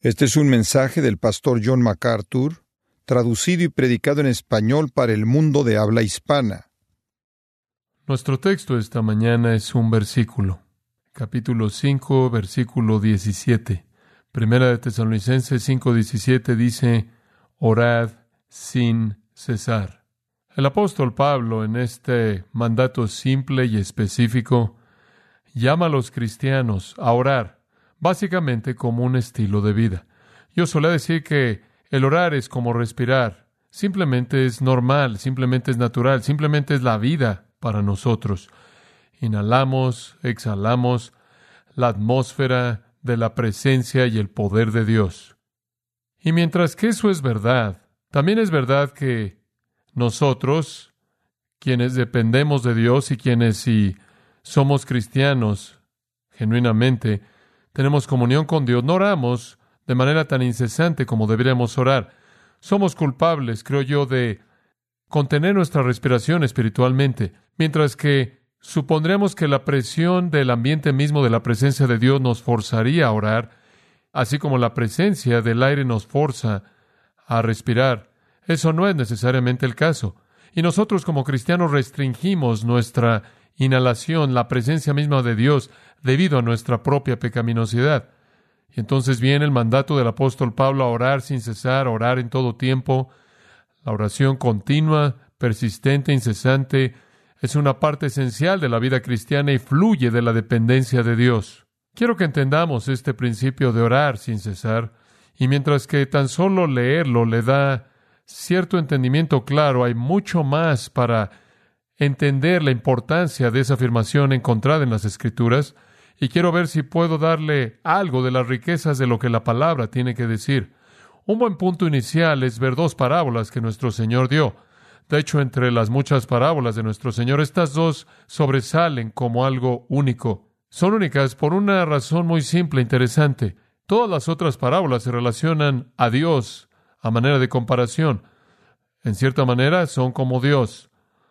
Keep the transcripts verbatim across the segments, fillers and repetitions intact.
Este es un mensaje del pastor John MacArthur, traducido y predicado en español para el mundo de habla hispana. Nuestro texto esta mañana es un versículo. Capítulo cinco, versículo diecisiete. Primera de Tesalonicenses cinco diecisiete dice, orad sin cesar. El apóstol Pablo, en este mandato simple y específico, llama a los cristianos a orar, básicamente como un estilo de vida. Yo solía decir que el orar es como respirar. Simplemente es normal, simplemente es natural, simplemente es la vida para nosotros. Inhalamos, exhalamos la atmósfera de la presencia y el poder de Dios. Y mientras que eso es verdad, también es verdad que nosotros, quienes dependemos de Dios y quienes si somos cristianos genuinamente, tenemos comunión con Dios, no oramos de manera tan incesante como deberíamos orar. Somos culpables, creo yo, de contener nuestra respiración espiritualmente, mientras que supondremos que la presión del ambiente mismo de la presencia de Dios nos forzaría a orar, así como la presencia del aire nos forza a respirar. Eso no es necesariamente el caso. Y nosotros como cristianos restringimos nuestra inhalación, la presencia misma de Dios, debido a nuestra propia pecaminosidad. Y entonces viene el mandato del apóstol Pablo a orar sin cesar, a orar en todo tiempo. La oración continua, persistente, incesante, es una parte esencial de la vida cristiana y fluye de la dependencia de Dios. Quiero que entendamos este principio de orar sin cesar, y mientras que tan solo leerlo le da cierto entendimiento claro, hay mucho más para entender la importancia de esa afirmación encontrada en las Escrituras, y quiero ver si puedo darle algo de las riquezas de lo que la palabra tiene que decir. Un buen punto inicial es ver dos parábolas que nuestro Señor dio. De hecho, entre las muchas parábolas de nuestro Señor, estas dos sobresalen como algo único. Son únicas por una razón muy simple e interesante. Todas las otras parábolas se relacionan a Dios a manera de comparación. En cierta manera, son como Dios.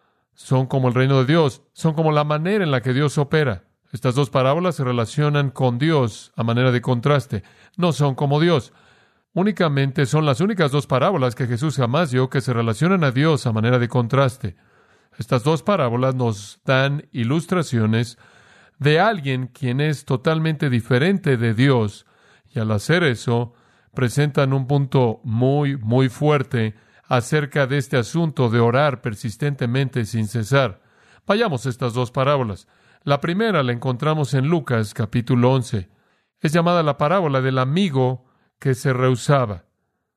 Son como el reino de Dios. Son como la manera en la que Dios opera. Estas dos parábolas se relacionan con Dios a manera de contraste. No son como Dios. Únicamente son las únicas dos parábolas que Jesús jamás dio que se relacionan a Dios a manera de contraste. Estas dos parábolas nos dan ilustraciones de alguien quien es totalmente diferente de Dios, y al hacer eso, presentan un punto muy, muy fuerte acerca de este asunto de orar persistentemente sin cesar. Vayamos a estas dos parábolas. La primera la encontramos en Lucas capítulo once. Es llamada la parábola del amigo que se rehusaba.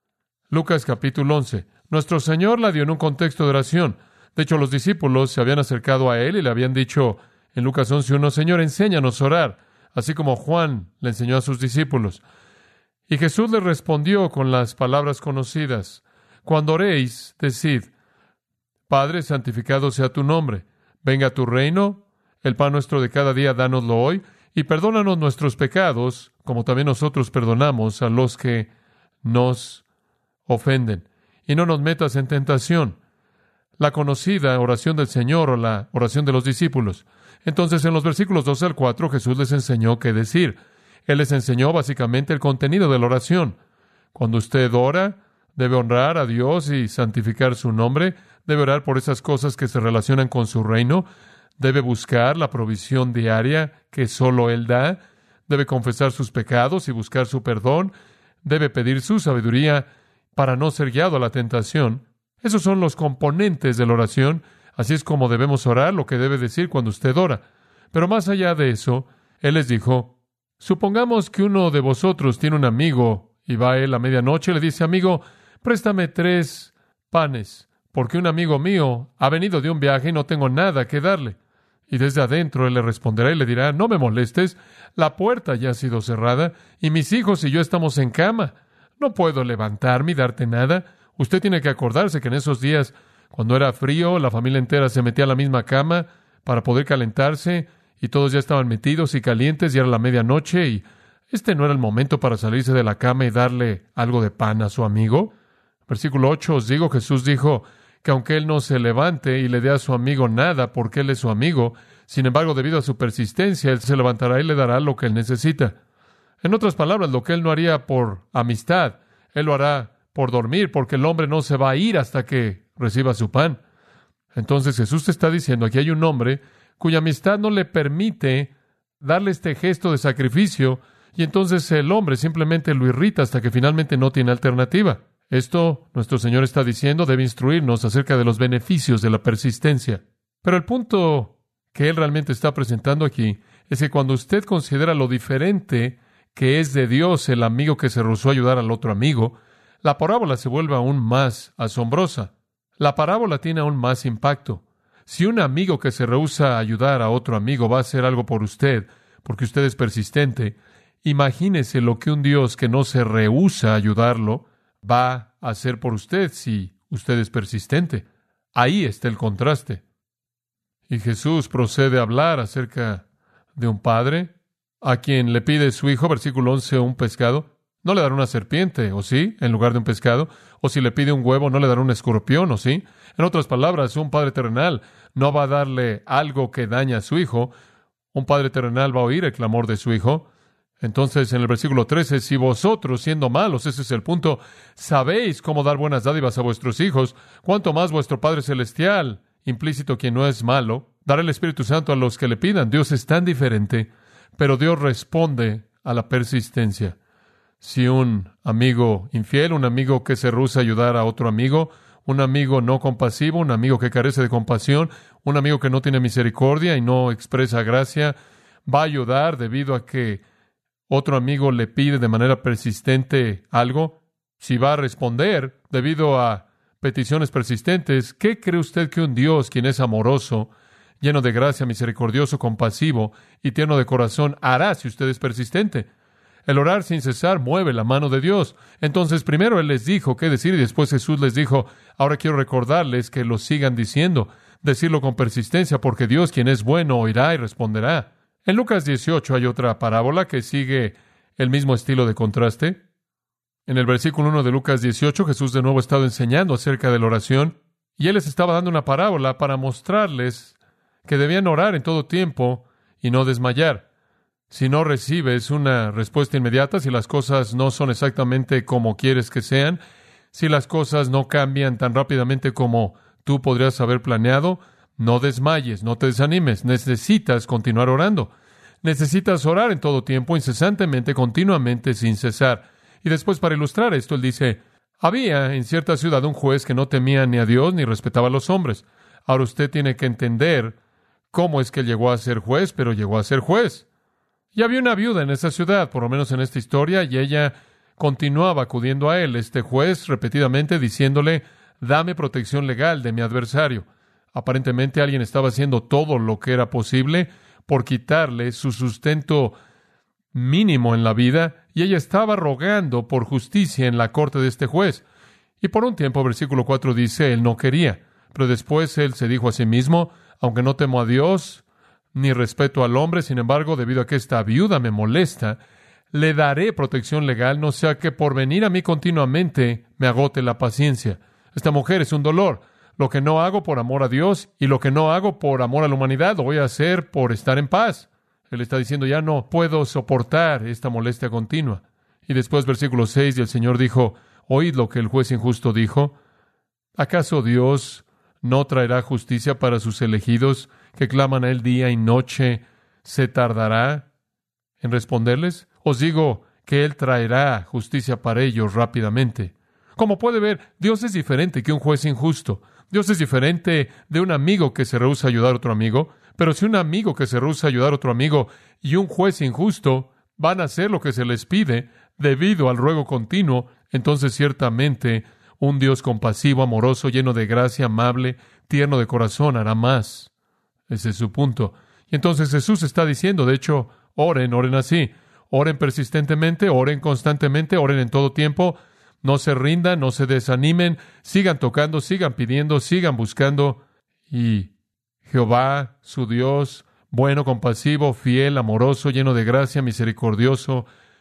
Lucas capítulo once. Nuestro Señor la dio en un contexto de oración. De hecho, los discípulos se habían acercado a Él y le habían dicho en Lucas once uno, Señor, enséñanos a orar, así como Juan le enseñó a sus discípulos. Y Jesús les respondió con las palabras conocidas. Cuando oréis, decid, Padre, santificado sea tu nombre. Venga tu reino. El pan nuestro de cada día, dánoslo hoy, y perdónanos nuestros pecados, como también nosotros perdonamos a los que nos ofenden. Y no nos metas en tentación. La conocida oración del Señor o la oración de los discípulos. Entonces, en los versículos dos al cuatro, Jesús les enseñó qué decir. Él les enseñó básicamente el contenido de la oración. Cuando usted ora, debe honrar a Dios y santificar su nombre. Debe orar por esas cosas que se relacionan con su reino. Debe buscar la provisión diaria que solo Él da. Debe confesar sus pecados y buscar su perdón. Debe pedir su sabiduría para no ser guiado a la tentación. Esos son los componentes de la oración. Así es como debemos orar, lo que debe decir cuando usted ora. Pero más allá de eso, Él les dijo, supongamos que uno de vosotros tiene un amigo y va a él a medianoche y le dice, amigo, préstame tres panes, porque un amigo mío ha venido de un viaje y no tengo nada que darle. Y desde adentro Él le responderá y le dirá, no me molestes, la puerta ya ha sido cerrada y mis hijos y yo estamos en cama. No puedo levantarme y darte nada. Usted tiene que acordarse que en esos días, cuando era frío, la familia entera se metía a la misma cama para poder calentarse y todos ya estaban metidos y calientes y era la medianoche y este no era el momento para salirse de la cama y darle algo de pan a su amigo. Versículo ocho, os digo, Jesús dijo, que aunque él no se levante y le dé a su amigo nada porque él es su amigo, sin embargo, debido a su persistencia, él se levantará y le dará lo que él necesita. En otras palabras, lo que Él no haría por amistad, Él lo hará por dormir, porque el hombre no se va a ir hasta que reciba su pan. Entonces Jesús te está diciendo, aquí hay un hombre cuya amistad no le permite darle este gesto de sacrificio, y entonces el hombre simplemente lo irrita hasta que finalmente no tiene alternativa. Esto, nuestro Señor está diciendo, debe instruirnos acerca de los beneficios de la persistencia. Pero el punto que Él realmente está presentando aquí es que cuando usted considera lo diferente que es de Dios el amigo que se rehusó a ayudar al otro amigo, la parábola se vuelve aún más asombrosa. La parábola tiene aún más impacto. Si un amigo que se rehúsa a ayudar a otro amigo va a hacer algo por usted, porque usted es persistente, imagínese lo que un Dios que no se rehúsa a ayudarlo va a hacer por usted si usted es persistente. Ahí está el contraste. Y Jesús procede a hablar acerca de un padre a quien le pide su hijo, versículo once, un pescado. No le dará una serpiente, ¿o sí?, en lugar de un pescado. O si le pide un huevo, no le dará un escorpión, ¿o sí? En otras palabras, un padre terrenal no va a darle algo que daña a su hijo. Un padre terrenal va a oír el clamor de su hijo. Entonces, en el versículo trece, si vosotros, siendo malos, ese es el punto, sabéis cómo dar buenas dádivas a vuestros hijos, cuánto más vuestro Padre Celestial, implícito quien no es malo, dará el Espíritu Santo a los que le pidan. Dios es tan diferente, pero Dios responde a la persistencia. Si un amigo infiel, un amigo que se rehúsa a ayudar a otro amigo, un amigo no compasivo, un amigo que carece de compasión, un amigo que no tiene misericordia y no expresa gracia, va a ayudar debido a que otro amigo le pide de manera persistente algo. Si va a responder debido a peticiones persistentes, ¿qué cree usted que un Dios, quien es amoroso, lleno de gracia, misericordioso, compasivo y tierno de corazón, hará si usted es persistente? El orar sin cesar mueve la mano de Dios. Entonces, primero Él les dijo qué decir y después Jesús les dijo, ahora quiero recordarles que lo sigan diciendo, decirlo con persistencia, porque Dios, quien es bueno, oirá y responderá. En Lucas dieciocho hay otra parábola que sigue el mismo estilo de contraste. En el versículo uno de Lucas dieciocho, Jesús de nuevo ha estado enseñando acerca de la oración, y Él les estaba dando una parábola para mostrarles que debían orar en todo tiempo y no desmayar. Si no recibes una respuesta inmediata, si las cosas no son exactamente como quieres que sean, si las cosas no cambian tan rápidamente como tú podrías haber planeado, no desmayes, no te desanimes. Necesitas continuar orando. Necesitas orar en todo tiempo, incesantemente, continuamente, sin cesar. Y después, para ilustrar esto, Él dice, había en cierta ciudad un juez que no temía ni a Dios ni respetaba a los hombres. Ahora usted tiene que entender cómo es que llegó a ser juez, pero llegó a ser juez. Y había una viuda en esa ciudad, por lo menos en esta historia, y ella continuaba acudiendo a él, este juez, repetidamente diciéndole, dame protección legal de mi adversario. Aparentemente alguien estaba haciendo todo lo que era posible por quitarle su sustento mínimo en la vida, y ella estaba rogando por justicia en la corte de este juez. Y por un tiempo, versículo cuatro dice, él no quería, pero después él se dijo a sí mismo, aunque no temo a Dios, ni respeto al hombre, sin embargo, debido a que esta viuda me molesta, le daré protección legal, no sea que por venir a mí continuamente me agote la paciencia. Esta mujer es un dolor. Lo que no hago por amor a Dios y lo que no hago por amor a la humanidad, lo voy a hacer por estar en paz. Él está diciendo, ya no puedo soportar esta molestia continua. Y después, versículo seis, y el Señor dijo, oíd lo que el juez injusto dijo. ¿Acaso Dios no traerá justicia para sus elegidos que claman a Él día y noche? ¿Se tardará en responderles? Os digo que Él traerá justicia para ellos rápidamente. Como puede ver, Dios es diferente que un juez injusto. Dios es diferente de un amigo que se rehúsa a ayudar a otro amigo. Pero si un amigo que se rehúsa a ayudar a otro amigo y un juez injusto van a hacer lo que se les pide debido al ruego continuo, entonces ciertamente un Dios compasivo, amoroso, lleno de gracia, amable, tierno de corazón, hará más. Ese es su punto. Y entonces Jesús está diciendo, de hecho, oren, oren así. Oren persistentemente, oren constantemente, oren en todo tiempo. No se rindan, no se desanimen. Sigan tocando, sigan pidiendo, sigan buscando. Y Jehová, su Dios, bueno, compasivo, fiel, amoroso, lleno de gracia, misericordioso,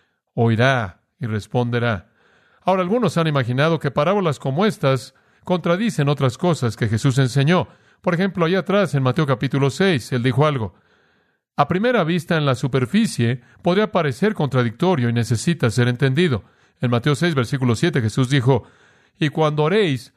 oirá y responderá. Ahora, algunos han imaginado que parábolas como estas contradicen otras cosas que Jesús enseñó. Por ejemplo, allá atrás en Mateo capítulo seis, Él dijo algo. A primera vista, en la superficie, podría parecer contradictorio y necesita ser entendido. En Mateo seis, versículo siete, Jesús dijo, y cuando oréis,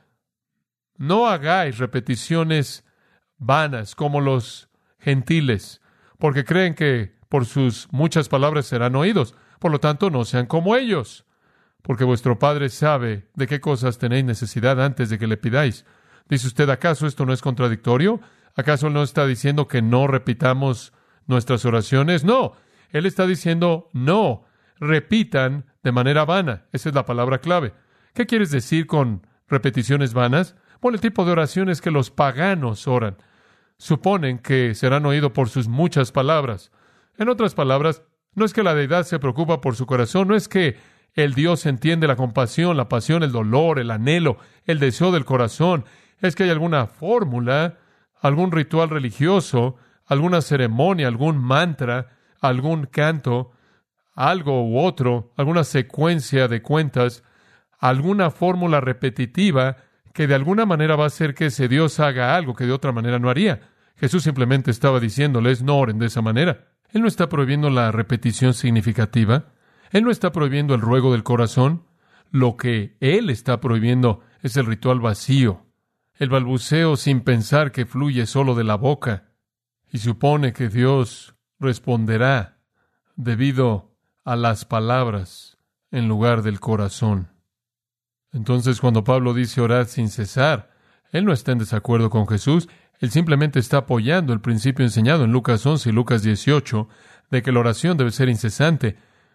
no hagáis repeticiones vanas como los gentiles, porque creen que por sus muchas palabras serán oídos. Por lo tanto, no sean como ellos, porque vuestro Padre sabe de qué cosas tenéis necesidad antes de que le pidáis. Dice usted, ¿acaso esto no es contradictorio? ¿Acaso Él no está diciendo que no repitamos nuestras oraciones? No, Él está diciendo, no, repitan de manera vana. Esa es la palabra clave. ¿Qué quieres decir con repeticiones vanas? Bueno, el tipo de oraciones que los paganos oran. Suponen que serán oídos por sus muchas palabras. En otras palabras, no es que la deidad se preocupa por su corazón, no es que el Dios entiende la compasión, la pasión, el dolor, el anhelo, el deseo del corazón. Es que hay alguna fórmula, algún ritual religioso, alguna ceremonia, algún mantra, algún canto, algo u otro, alguna secuencia de cuentas, alguna fórmula repetitiva que de alguna manera va a hacer que ese Dios haga algo que de otra manera no haría. Jesús simplemente estaba diciéndoles, no oren de esa manera. Él no está prohibiendo la repetición significativa. Él no está prohibiendo el ruego del corazón. Lo que Él está prohibiendo es el ritual vacío, el balbuceo sin pensar que fluye solo de la boca y supone que Dios responderá debido a las palabras en lugar del corazón. Entonces, cuando Pablo dice orad sin cesar, él no está en desacuerdo con Jesús. Él simplemente está apoyando el principio enseñado en Lucas once y Lucas dieciocho de que la oración debe ser incesante.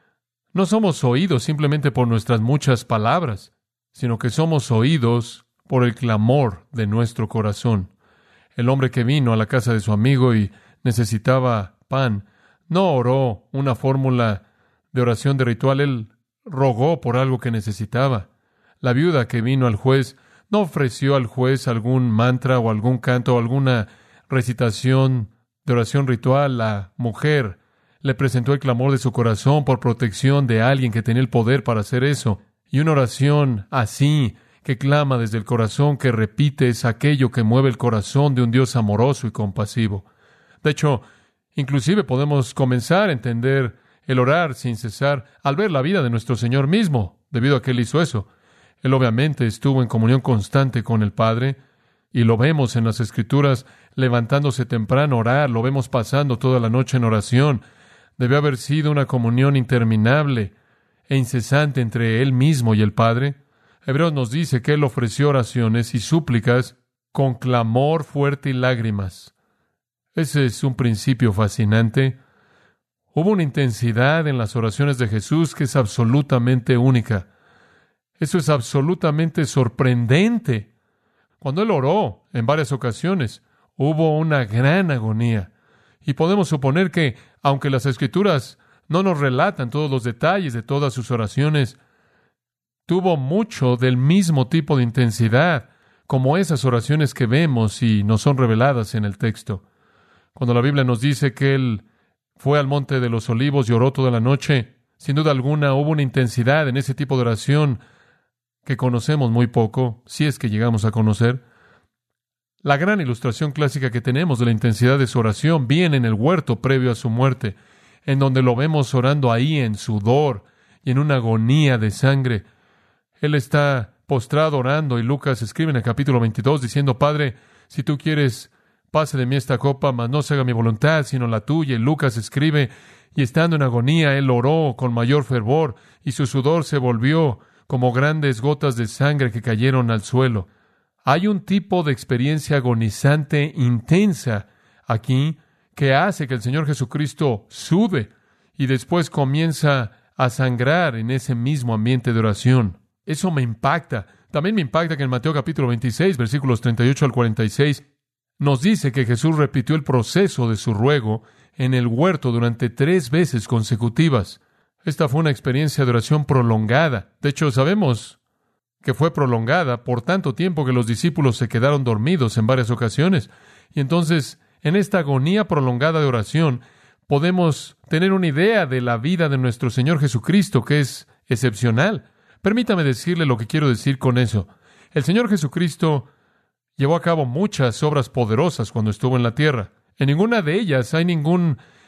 No somos oídos simplemente por nuestras muchas palabras, sino que somos oídos por el clamor de nuestro corazón. El hombre que vino a la casa de su amigo y necesitaba pan, no oró una fórmula de oración de ritual, él rogó por algo que necesitaba. La viuda que vino al juez no ofreció al juez algún mantra o algún canto o alguna recitación de oración ritual. La mujer le presentó el clamor de su corazón por protección de alguien que tenía el poder para hacer eso. Y una oración así, que clama desde el corazón, que repite, es aquello que mueve el corazón de un Dios amoroso y compasivo. De hecho, inclusive podemos comenzar a entender el orar sin cesar al ver la vida de nuestro Señor mismo, debido a que Él hizo eso. Él obviamente estuvo en comunión constante con el Padre, y lo vemos en las Escrituras levantándose temprano a orar, lo vemos pasando toda la noche en oración. Debió haber sido una comunión interminable e incesante entre Él mismo y el Padre. Hebreos nos dice que Él ofreció oraciones y súplicas con clamor fuerte y lágrimas. Ese es un principio fascinante. Hubo una intensidad en las oraciones de Jesús que es absolutamente única. Eso es absolutamente sorprendente. Cuando Él oró en varias ocasiones, hubo una gran agonía. Y podemos suponer que, aunque las Escrituras no nos relatan todos los detalles de todas sus oraciones, tuvo mucho del mismo tipo de intensidad, como esas oraciones que vemos y nos son reveladas en el texto. Cuando la Biblia nos dice que Él fue al Monte de los Olivos y oró toda la noche, sin duda alguna hubo una intensidad en ese tipo de oración que conocemos muy poco, si es que llegamos a conocer. La gran ilustración clásica que tenemos de la intensidad de su oración viene en el huerto previo a su muerte, en donde lo vemos orando ahí en sudor y en una agonía de sangre. Él está postrado orando y Lucas escribe en el capítulo veintidós diciendo, Padre, si tú quieres, pase de mí esta copa, mas no se haga mi voluntad, sino la tuya. Y Lucas escribe, y estando en agonía, él oró con mayor fervor, y su sudor se volvió como grandes gotas de sangre que cayeron al suelo. Hay un tipo de experiencia agonizante intensa aquí que hace que el Señor Jesucristo sude y después comienza a sangrar en ese mismo ambiente de oración. Eso me impacta. También me impacta que en Mateo capítulo veintiséis, versículos treinta y ocho al cuarenta y seis, nos dice que Jesús repitió el proceso de su ruego en el huerto durante tres veces consecutivas. Esta fue una experiencia de oración prolongada. De hecho, sabemos que fue prolongada por tanto tiempo que los discípulos se quedaron dormidos en varias ocasiones. Y entonces, en esta agonía prolongada de oración, podemos tener una idea de la vida de nuestro Señor Jesucristo, que es excepcional. Permítame decirle lo que quiero decir con eso. El Señor Jesucristo llevó a cabo muchas obras poderosas cuando estuvo en la tierra. En ninguna de ellas hay ningún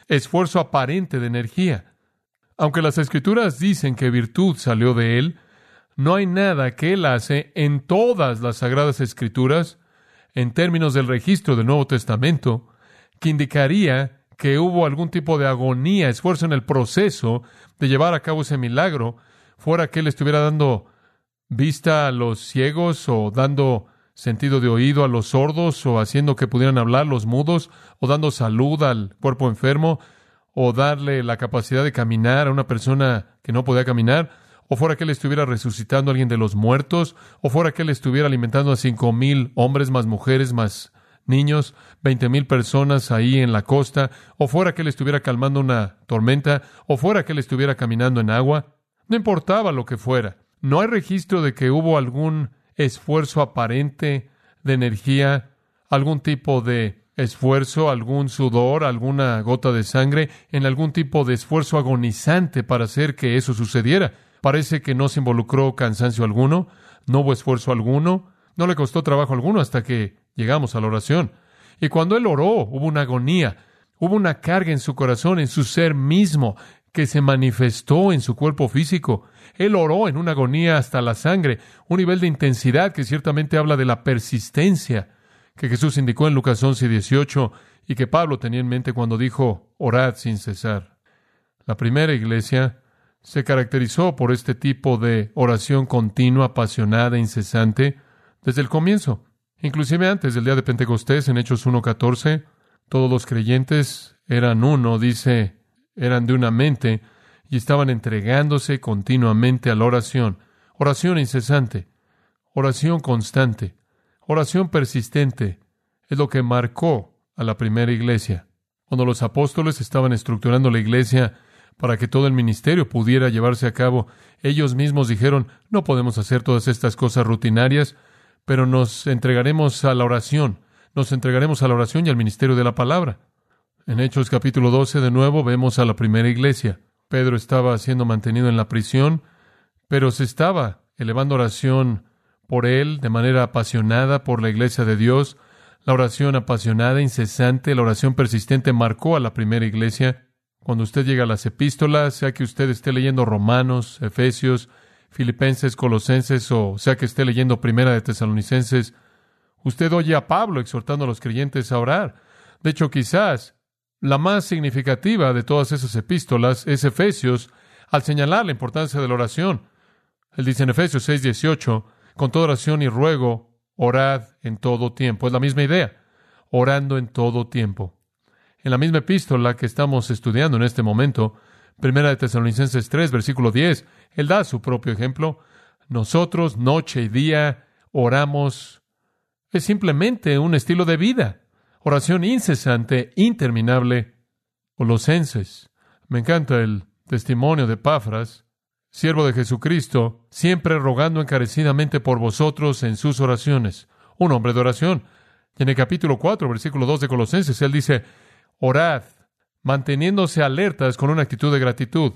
esfuerzo aparente de energía. Aunque las Escrituras dicen que virtud salió de él, no hay nada que él hace en todas las Sagradas Escrituras, en términos del registro del Nuevo Testamento, que indicaría que hubo algún tipo de agonía, esfuerzo en el proceso de llevar a cabo ese milagro, fuera que él estuviera dando vista a los ciegos, o dando sentido de oído a los sordos, o haciendo que pudieran hablar los mudos, o dando salud al cuerpo enfermo, o darle la capacidad de caminar a una persona que no podía caminar, o fuera que él estuviera resucitando a alguien de los muertos, o fuera que él estuviera alimentando a cinco mil hombres, más mujeres, más niños, veinte mil personas ahí en la costa, o fuera que él estuviera calmando una tormenta, o fuera que él estuviera caminando en agua. No importaba lo que fuera. No hay registro de que hubo algún esfuerzo aparente de energía, algún tipo de esfuerzo, algún sudor, alguna gota de sangre, en algún tipo de esfuerzo agonizante para hacer que eso sucediera. Parece que no se involucró cansancio alguno, no hubo esfuerzo alguno, no le costó trabajo alguno hasta que llegamos a la oración. Y cuando él oró, hubo una agonía, hubo una carga en su corazón, en su ser mismo, que se manifestó en su cuerpo físico. Él oró en una agonía hasta la sangre, un nivel de intensidad que ciertamente habla de la persistencia que Jesús indicó en Lucas once dieciocho y que Pablo tenía en mente cuando dijo, orad sin cesar. La primera iglesia se caracterizó por este tipo de oración continua, apasionada, incesante, desde el comienzo. Inclusive antes del día de Pentecostés, en Hechos uno catorce, todos los creyentes eran uno, dice, eran de una mente, y estaban entregándose continuamente a la oración. Oración incesante, oración constante, oración persistente, es lo que marcó a la primera iglesia. Cuando los apóstoles estaban estructurando la iglesia para que todo el ministerio pudiera llevarse a cabo, ellos mismos dijeron, no podemos hacer todas estas cosas rutinarias, pero nos entregaremos a la oración, nos entregaremos a la oración y al ministerio de la palabra. En Hechos capítulo doce, de nuevo, vemos a la primera iglesia. Pedro estaba siendo mantenido en la prisión, pero se estaba elevando oración por él de manera apasionada por la iglesia de Dios. La oración apasionada, incesante, la oración persistente marcó a la primera iglesia. Cuando usted llega a las epístolas, sea que usted esté leyendo Romanos, Efesios, Filipenses, Colosenses, o sea que esté leyendo Primera de Tesalonicenses, usted oye a Pablo exhortando a los creyentes a orar. De hecho, quizás la más significativa de todas esas epístolas es Efesios, al señalar la importancia de la oración. Él dice en Efesios seis dieciocho, con toda oración y ruego, orad en todo tiempo. Es la misma idea, orando en todo tiempo. En la misma epístola que estamos estudiando en este momento, Primera de Tesalonicenses tres, versículo diez, él da su propio ejemplo. Nosotros, noche y día, oramos. Es simplemente un estilo de vida. Oración incesante, interminable. Colosenses. Me encanta el testimonio de Epafras, siervo de Jesucristo, siempre rogando encarecidamente por vosotros en sus oraciones. Un hombre de oración. Y en el capítulo cuatro, versículo dos de Colosenses, él dice, orad, manteniéndose alertas con una actitud de gratitud.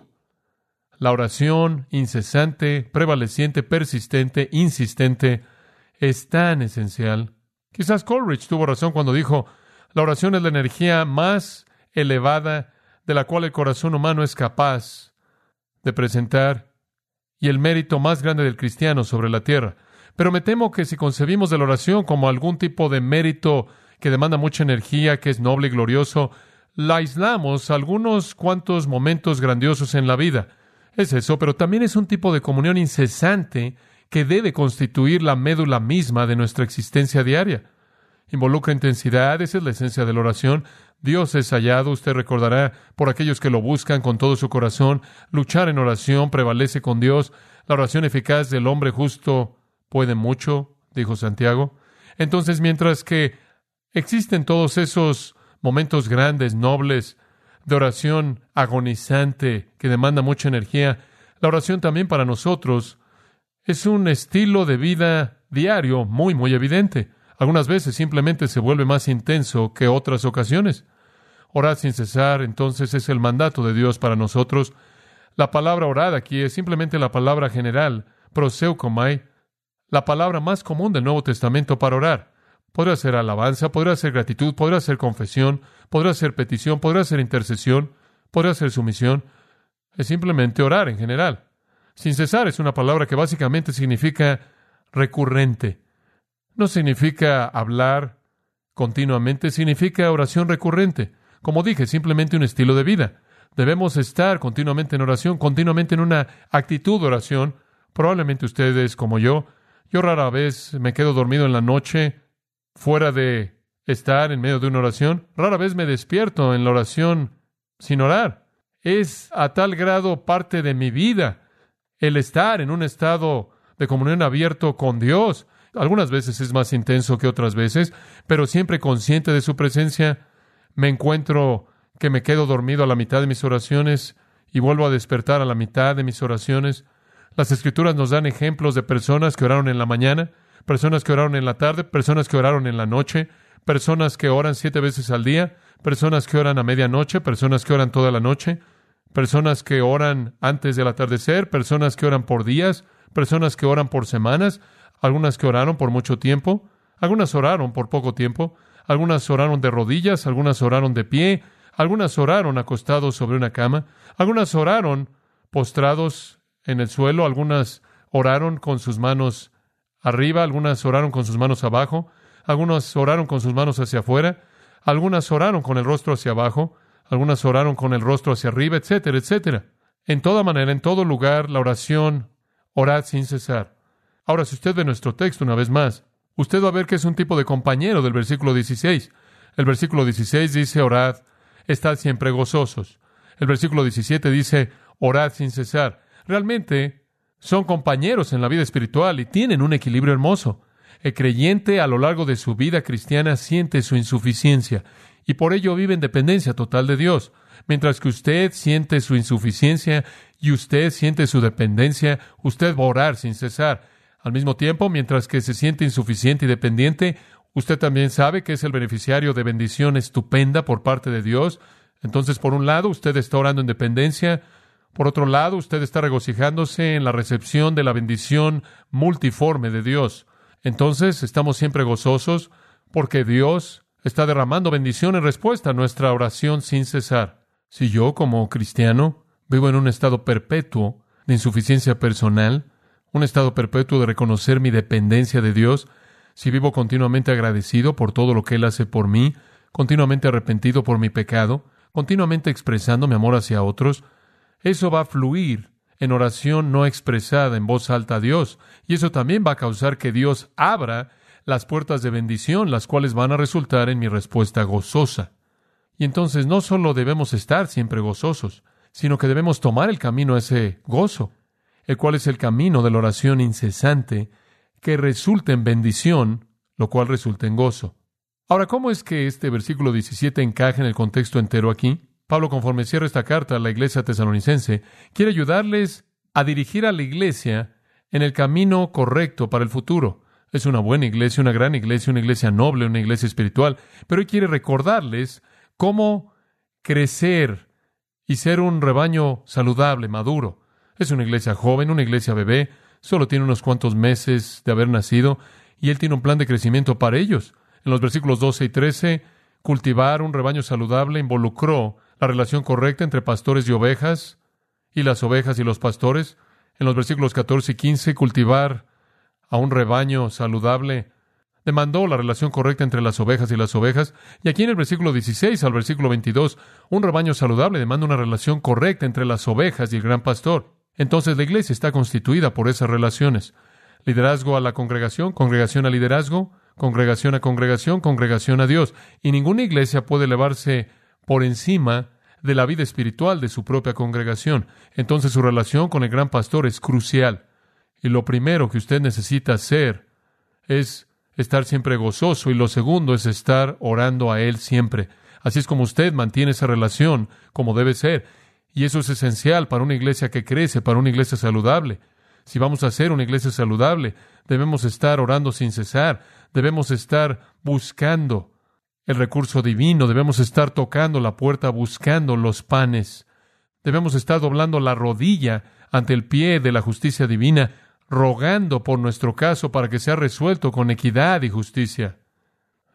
La oración incesante, prevaleciente, persistente, insistente, es tan esencial. Quizás Coleridge tuvo razón cuando dijo, la oración es la energía más elevada de la cual el corazón humano es capaz de presentar y el mérito más grande del cristiano sobre la tierra. Pero me temo que si concebimos de la oración como algún tipo de mérito que demanda mucha energía, que es noble y glorioso, la aislamos a algunos cuantos momentos grandiosos en la vida. Es eso, pero también es un tipo de comunión incesante que debe constituir la médula misma de nuestra existencia diaria. Involucra intensidad, esa es la esencia de la oración. Dios es hallado, usted recordará, por aquellos que lo buscan con todo su corazón. Luchar en oración prevalece con Dios. La oración eficaz del hombre justo puede mucho, dijo Santiago. Entonces, mientras que existen todos esos momentos grandes, nobles, de oración agonizante que demanda mucha energía, la oración también para nosotros es un estilo de vida diario muy, muy evidente. Algunas veces simplemente se vuelve más intenso que otras ocasiones. Orad sin cesar, entonces, es el mandato de Dios para nosotros. La palabra orad aquí es simplemente la palabra general, proseukomai, la palabra más común del Nuevo Testamento para orar. Podrá ser alabanza, podrá ser gratitud, podrá ser confesión, podrá ser petición, podrá ser intercesión, podrá ser sumisión. Es simplemente orar en general. Sin cesar es una palabra que básicamente significa recurrente. No significa hablar continuamente, significa oración recurrente. Como dije, simplemente un estilo de vida. Debemos estar continuamente en oración, continuamente en una actitud de oración. Probablemente ustedes, como yo, yo rara vez me quedo dormido en la noche fuera de estar en medio de una oración. Rara vez me despierto en la oración sin orar. Es a tal grado parte de mi vida el estar en un estado de comunión abierto con Dios. Algunas veces es más intenso que otras veces, pero siempre consciente de su presencia. Me encuentro que me quedo dormido a la mitad de mis oraciones y vuelvo a despertar a la mitad de mis oraciones. Las Escrituras nos dan ejemplos de personas que oraron en la mañana, personas que oraron en la tarde, personas que oraron en la noche, personas que oran siete veces al día, personas que oran a medianoche, personas que oran toda la noche, personas que oran antes del atardecer, personas que oran por días, personas que oran por semanas, algunas que oraron por mucho tiempo, algunas oraron por poco tiempo, algunas oraron de rodillas, algunas oraron de pie, algunas oraron acostados sobre una cama, algunas oraron postrados en el suelo, algunas oraron con sus manos arriba, algunas oraron con sus manos abajo, algunas oraron con sus manos hacia afuera, algunas oraron con el rostro hacia abajo, algunas oraron con el rostro hacia arriba, etcétera, etcétera. En toda manera, en todo lugar, la oración, orad sin cesar. Ahora, si usted ve nuestro texto una vez más, usted va a ver que es un tipo de compañero del versículo dieciséis. El versículo dieciséis dice, orad, estad siempre gozosos. El versículo diecisiete dice, orad sin cesar. Realmente son compañeros en la vida espiritual y tienen un equilibrio hermoso. El creyente a lo largo de su vida cristiana siente su insuficiencia y por ello vive en dependencia total de Dios. Mientras que usted siente su insuficiencia y usted siente su dependencia, usted va a orar sin cesar. Al mismo tiempo, mientras que se siente insuficiente y dependiente, usted también sabe que es el beneficiario de bendición estupenda por parte de Dios. Entonces, por un lado, usted está orando en dependencia. Por otro lado, usted está regocijándose en la recepción de la bendición multiforme de Dios. Entonces, estamos siempre gozosos porque Dios está derramando bendición en respuesta a nuestra oración sin cesar. Si yo, como cristiano, vivo en un estado perpetuo de insuficiencia personal, un estado perpetuo de reconocer mi dependencia de Dios, si vivo continuamente agradecido por todo lo que Él hace por mí, continuamente arrepentido por mi pecado, continuamente expresando mi amor hacia otros, eso va a fluir en oración no expresada en voz alta a Dios, y eso también va a causar que Dios abra las puertas de bendición, las cuales van a resultar en mi respuesta gozosa. Y entonces no solo debemos estar siempre gozosos, sino que debemos tomar el camino a ese gozo, el cual es el camino de la oración incesante que resulta en bendición, lo cual resulta en gozo. Ahora, ¿cómo es que este versículo diecisiete encaja en el contexto entero aquí? Pablo, conforme cierra esta carta a la iglesia tesalonicense, quiere ayudarles a dirigir a la iglesia en el camino correcto para el futuro. Es una buena iglesia, una gran iglesia, una iglesia noble, una iglesia espiritual, pero él quiere recordarles cómo crecer y ser un rebaño saludable, maduro. Es una iglesia joven, una iglesia bebé, solo tiene unos cuantos meses de haber nacido, y él tiene un plan de crecimiento para ellos. En los versículos doce y trece, cultivar un rebaño saludable involucró la relación correcta entre pastores y ovejas, y las ovejas y los pastores. En los versículos catorce y quince, cultivar a un rebaño saludable demandó la relación correcta entre las ovejas y las ovejas. Y aquí en el versículo dieciséis al versículo veintidós, un rebaño saludable demanda una relación correcta entre las ovejas y el gran pastor. Entonces la iglesia está constituida por esas relaciones. Liderazgo a la congregación, congregación a liderazgo, congregación a congregación, congregación a Dios. Y ninguna iglesia puede elevarse por encima de la vida espiritual de su propia congregación. Entonces su relación con el gran pastor es crucial. Y lo primero que usted necesita hacer es estar siempre gozoso, y lo segundo es estar orando a Él siempre. Así es como usted mantiene esa relación como debe ser. Y eso es esencial para una iglesia que crece, para una iglesia saludable. Si vamos a ser una iglesia saludable, debemos estar orando sin cesar, debemos estar buscando el recurso divino, debemos estar tocando la puerta, buscando los panes, debemos estar doblando la rodilla ante el pie de la justicia divina, rogando por nuestro caso para que sea resuelto con equidad y justicia.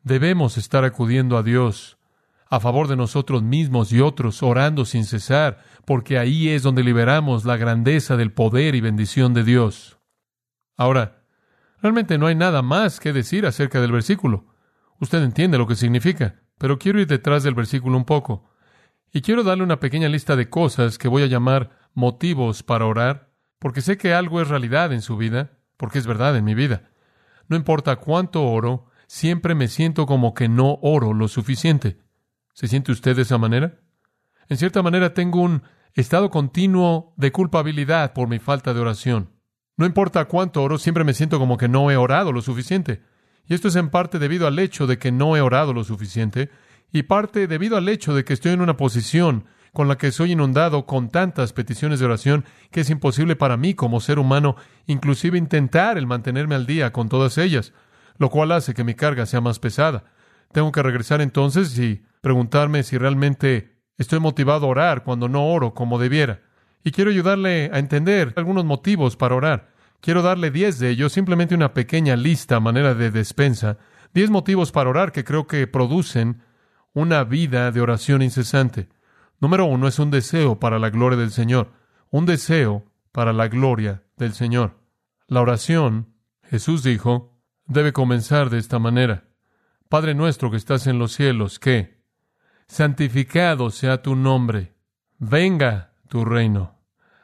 Debemos estar acudiendo a Dios a favor de nosotros mismos y otros, orando sin cesar, porque ahí es donde liberamos la grandeza del poder y bendición de Dios. Ahora, realmente no hay nada más que decir acerca del versículo. Usted entiende lo que significa, pero quiero ir detrás del versículo un poco. Y quiero darle una pequeña lista de cosas que voy a llamar motivos para orar, porque sé que algo es realidad en su vida, porque es verdad en mi vida. No importa cuánto oro, siempre me siento como que no oro lo suficiente. ¿Se siente usted de esa manera? En cierta manera tengo un estado continuo de culpabilidad por mi falta de oración. No importa cuánto oro, siempre me siento como que no he orado lo suficiente. Y esto es en parte debido al hecho de que no he orado lo suficiente, y parte debido al hecho de que estoy en una posición con la que soy inundado con tantas peticiones de oración que es imposible para mí como ser humano inclusive intentar el mantenerme al día con todas ellas, lo cual hace que mi carga sea más pesada. Tengo que regresar entonces y preguntarme si realmente estoy motivado a orar cuando no oro como debiera. Y quiero ayudarle a entender algunos motivos para orar. Quiero darle diez de ellos, simplemente una pequeña lista a manera de despensa. Diez motivos para orar que creo que producen una vida de oración incesante. Número uno es un deseo para la gloria del Señor. Un deseo para la gloria del Señor. La oración, Jesús dijo, debe comenzar de esta manera. Padre nuestro que estás en los cielos, que santificado sea tu nombre. Venga tu reino.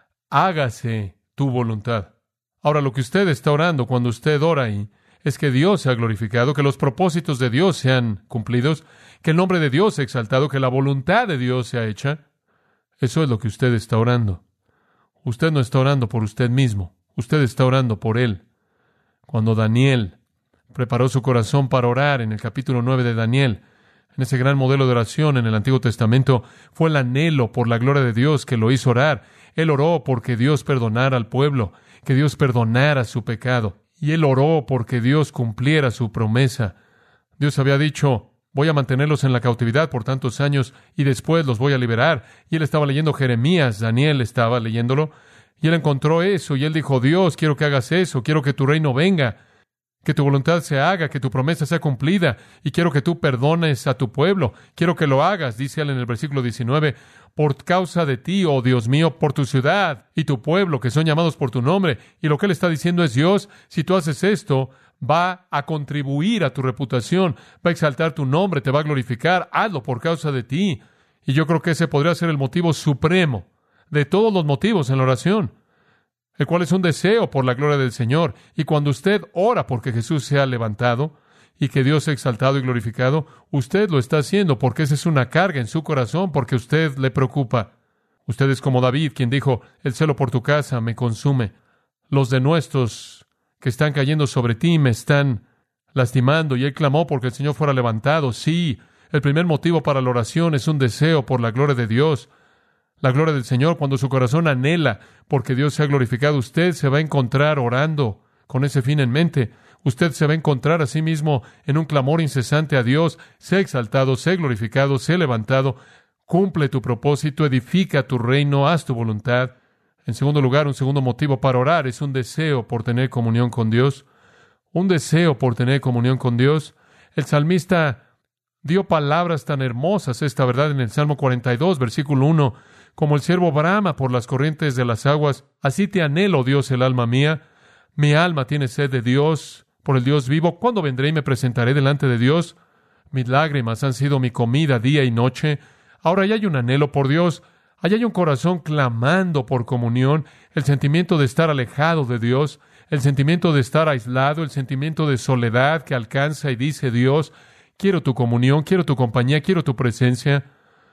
Hágase tu voluntad. Ahora, lo que usted está orando cuando usted ora ahí es que Dios sea glorificado, que los propósitos de Dios sean cumplidos, que el nombre de Dios sea exaltado, que la voluntad de Dios sea hecha. Eso es lo que usted está orando. Usted no está orando por usted mismo. Usted está orando por Él. Cuando Daniel preparó su corazón para orar en el capítulo nueve de Daniel, en ese gran modelo de oración en el Antiguo Testamento, fue el anhelo por la gloria de Dios que lo hizo orar. Él oró porque Dios perdonara al pueblo, que Dios perdonara su pecado. Y él oró porque Dios cumpliera su promesa. Dios había dicho, voy a mantenerlos en la cautividad por tantos años y después los voy a liberar. Y él estaba leyendo Jeremías, Daniel estaba leyéndolo, y él encontró eso, y él dijo, Dios, quiero que hagas eso, quiero que tu reino venga, que tu voluntad se haga, que tu promesa sea cumplida, y quiero que tú perdones a tu pueblo. Quiero que lo hagas, dice él en el versículo diecinueve, por causa de ti, oh Dios mío, por tu ciudad y tu pueblo, que son llamados por tu nombre. Y lo que él está diciendo es, Dios, si tú haces esto, va a contribuir a tu reputación, va a exaltar tu nombre, te va a glorificar, hazlo por causa de ti. Y yo creo que ese podría ser el motivo supremo de todos los motivos en la oración, el cual es un deseo por la gloria del Señor. Y cuando usted ora porque Jesús sea levantado y que Dios sea exaltado y glorificado, usted lo está haciendo porque esa es una carga en su corazón, porque usted le preocupa. Usted es como David, quien dijo, el celo por tu casa me consume. Los denuestos que están cayendo sobre ti me están lastimando. Y él clamó porque el Señor fuera levantado. Sí, el primer motivo para la oración es un deseo por la gloria de Dios. La gloria del Señor, cuando su corazón anhela porque Dios sea glorificado, usted se va a encontrar orando con ese fin en mente. Usted se va a encontrar a sí mismo en un clamor incesante a Dios, sea exaltado, sea glorificado, sea levantado, cumple tu propósito, edifica tu reino, haz tu voluntad. En segundo lugar, un segundo motivo para orar es un deseo por tener comunión con Dios. Un deseo por tener comunión con Dios. El salmista dio palabras tan hermosas, esta verdad, en el Salmo cuarenta y dos, versículo uno. Como el ciervo brama por las corrientes de las aguas, así te anhelo, Dios, el alma mía. Mi alma tiene sed de Dios, por el Dios vivo. ¿Cuándo vendré y me presentaré delante de Dios? Mis lágrimas han sido mi comida día y noche. Ahora ya hay un anhelo por Dios. Allá hay un corazón clamando por comunión, el sentimiento de estar alejado de Dios, el sentimiento de estar aislado, el sentimiento de soledad que alcanza y dice Dios, quiero tu comunión, quiero tu compañía, quiero tu presencia.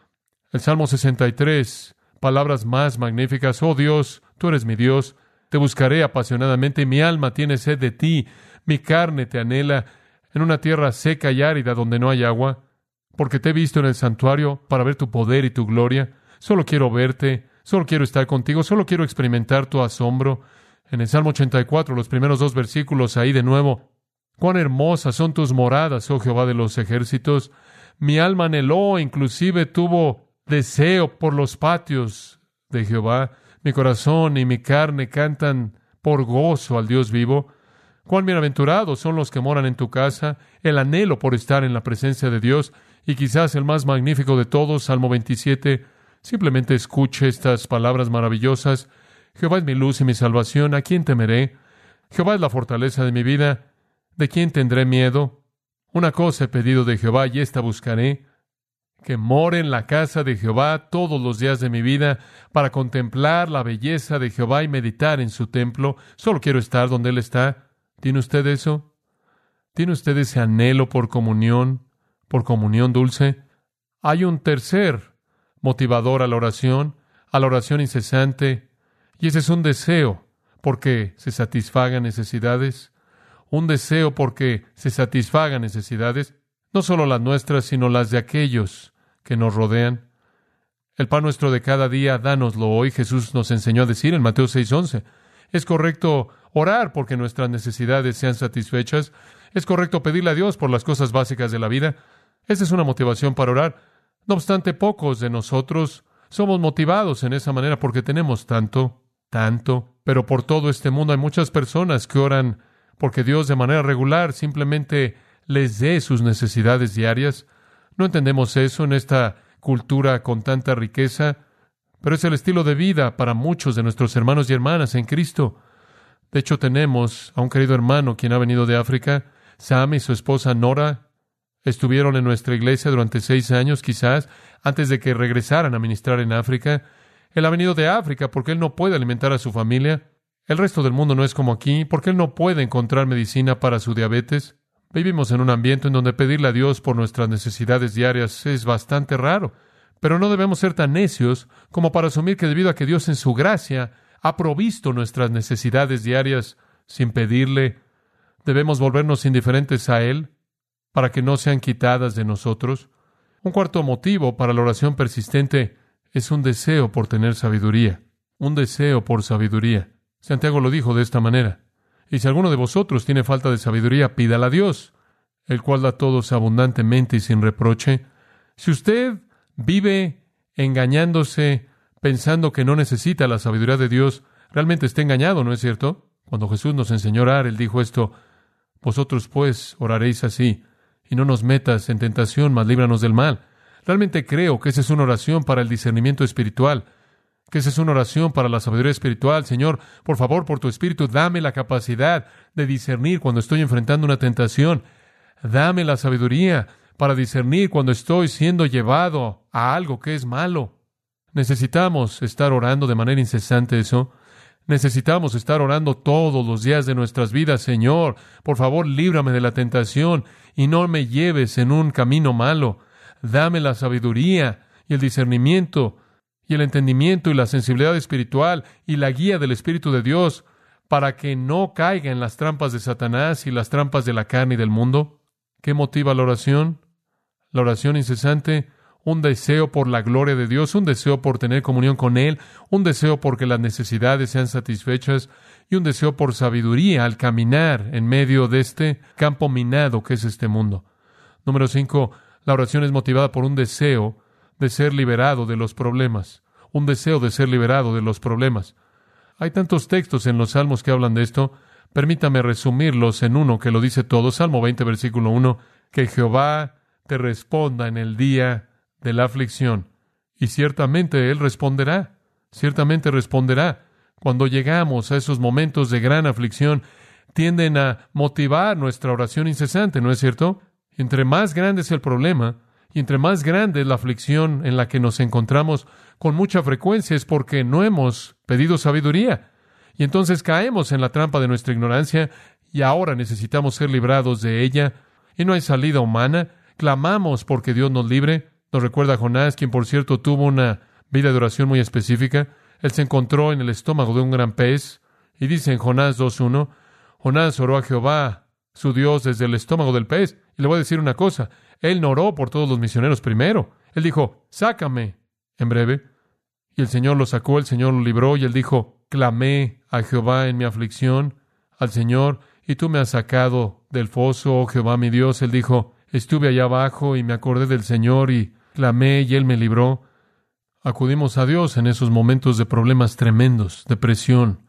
El Salmo sesenta y tres, palabras más magníficas. Oh Dios, tú eres mi Dios, te buscaré apasionadamente, mi alma tiene sed de ti, mi carne te anhela en una tierra seca y árida donde no hay agua, porque te he visto en el santuario para ver tu poder y tu gloria. Solo quiero verte, solo quiero estar contigo, solo quiero experimentar tu asombro. En el Salmo ochenta y cuatro, los primeros dos versículos, ahí de nuevo, cuán hermosas son tus moradas, oh Jehová de los ejércitos. Mi alma anheló, inclusive tuvo deseo por los patios de Jehová. Mi corazón y mi carne cantan por gozo al Dios vivo. Cuán bienaventurados son los que moran en tu casa, el anhelo por estar en la presencia de Dios, y quizás el más magnífico de todos, Salmo veintisiete. Simplemente escuche estas palabras maravillosas. Jehová es mi luz y mi salvación, ¿a quién temeré? Jehová es la fortaleza de mi vida, ¿de quién tendré miedo? Una cosa he pedido de Jehová y esta buscaré, que more en la casa de Jehová todos los días de mi vida, para contemplar la belleza de Jehová y meditar en su templo. Solo quiero estar donde Él está. ¿Tiene usted eso? ¿Tiene usted ese anhelo por comunión, por comunión dulce? Hay un tercer motivador a la oración, a la oración incesante, y ese es un deseo porque se satisfagan necesidades, un deseo porque se satisfagan necesidades, no solo las nuestras, sino las de aquellos que nos rodean. El pan nuestro de cada día, dánoslo hoy, Jesús nos enseñó a decir en Mateo seis once. Es correcto orar porque nuestras necesidades sean satisfechas. Es correcto pedirle a Dios por las cosas básicas de la vida. Esa es una motivación para orar. No obstante, pocos de nosotros somos motivados en esa manera porque tenemos tanto, tanto. Pero por todo este mundo hay muchas personas que oran porque Dios de manera regular simplemente les dé sus necesidades diarias. No entendemos eso en esta cultura con tanta riqueza, pero es el estilo de vida para muchos de nuestros hermanos y hermanas en Cristo. De hecho, tenemos a un querido hermano quien ha venido de África. Sam y su esposa Nora estuvieron en nuestra iglesia durante seis años, quizás, antes de que regresaran a ministrar en África. Él ha venido de África porque él no puede alimentar a su familia. El resto del mundo no es como aquí, porque él no puede encontrar medicina para su diabetes. Vivimos en un ambiente en donde pedirle a Dios por nuestras necesidades diarias es bastante raro, pero no debemos ser tan necios como para asumir que debido a que Dios en su gracia ha provisto nuestras necesidades diarias sin pedirle, debemos volvernos indiferentes a Él para que no sean quitadas de nosotros. Un cuarto motivo para la oración persistente es un deseo por tener sabiduría, un deseo por sabiduría. Santiago lo dijo de esta manera. Y si alguno de vosotros tiene falta de sabiduría, pídala a Dios, el cual da a todos abundantemente y sin reproche. Si usted vive engañándose, pensando que no necesita la sabiduría de Dios, realmente está engañado, ¿no es cierto? Cuando Jesús nos enseñó a orar, Él dijo esto: vosotros pues oraréis así, y no nos metas en tentación, mas líbranos del mal. Realmente creo que esa es una oración para el discernimiento espiritual, que esa es una oración para la sabiduría espiritual. Señor, por favor, por tu Espíritu, dame la capacidad de discernir cuando estoy enfrentando una tentación. Dame la sabiduría para discernir cuando estoy siendo llevado a algo que es malo. Necesitamos estar orando de manera incesante eso. Necesitamos estar orando todos los días de nuestras vidas. Señor, por favor, líbrame de la tentación y no me lleves en un camino malo. Dame la sabiduría y el discernimiento y el entendimiento y la sensibilidad espiritual y la guía del Espíritu de Dios para que no caiga en las trampas de Satanás y las trampas de la carne y del mundo. ¿Qué motiva la oración? La oración incesante, un deseo por la gloria de Dios, un deseo por tener comunión con Él, un deseo por que las necesidades sean satisfechas y un deseo por sabiduría al caminar en medio de este campo minado que es este mundo. Número cinco, la oración es motivada por un deseo de ser liberado de los problemas, un deseo de ser liberado de los problemas. Hay tantos textos en los Salmos que hablan de esto. Permítame resumirlos en uno que lo dice todo. Salmo veinte, versículo uno, que Jehová te responda en el día de la aflicción. Y ciertamente Él responderá, ciertamente responderá. Cuando llegamos a esos momentos de gran aflicción, tienden a motivar nuestra oración incesante, ¿no es cierto? Entre más grande es el problema, y entre más grande es la aflicción en la que nos encontramos, con mucha frecuencia es porque no hemos pedido sabiduría. Y entonces caemos en la trampa de nuestra ignorancia y ahora necesitamos ser librados de ella. Y no hay salida humana. Clamamos porque Dios nos libre. Nos recuerda a Jonás, quien por cierto tuvo una vida de oración muy específica. Él se encontró en el estómago de un gran pez. Y dice en Jonás dos uno, Jonás oró a Jehová, su Dios, desde el estómago del pez. Y le voy a decir una cosa. Él no oró por todos los misioneros primero. Él dijo, sácame en breve. Y el Señor lo sacó, el Señor lo libró, y él dijo, clamé a Jehová en mi aflicción, al Señor, y tú me has sacado del foso, oh Jehová mi Dios. Él dijo, estuve allá abajo y me acordé del Señor y clamé y Él me libró. Acudimos a Dios en esos momentos de problemas tremendos, de presión,